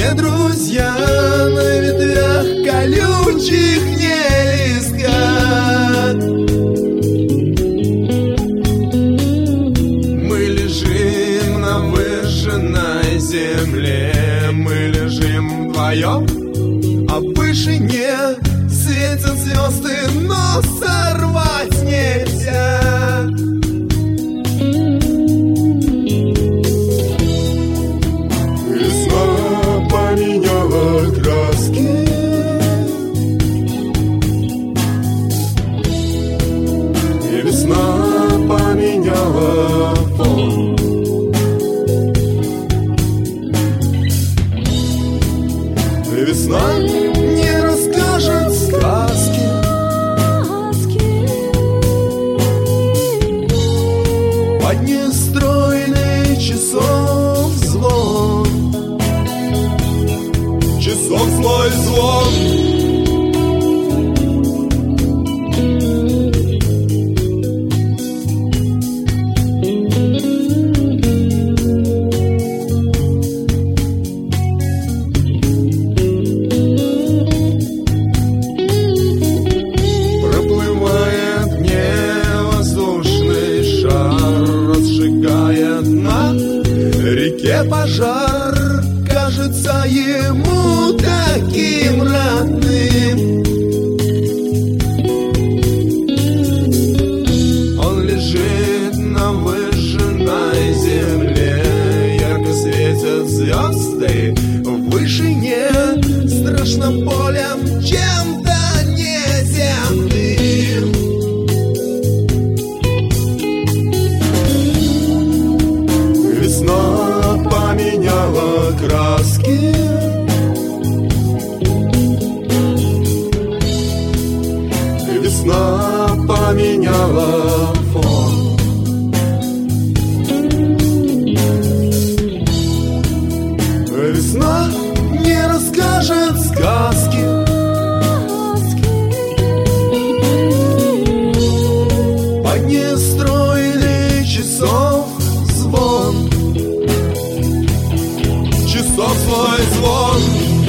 Не друзья на ветвях колючих не листят. Мы лежим на выжженной земле, мы лежим вдвоем, а в вышине светят звезды, но сорвать нельзя. Весна поменяла краски, и весна поменяла фон. И весна не расскажет сказки, под нестройный часов звон, часов злой звон. Пожар кажется ему таким родным. Он лежит на выжженной земле, ярко светят звезды в вышине, страшно полем чем-то неземным. Весна поменяла краски, весна поменяла фон. Весна не расскажет сказки, под нестройный часов звон, часов свой звон.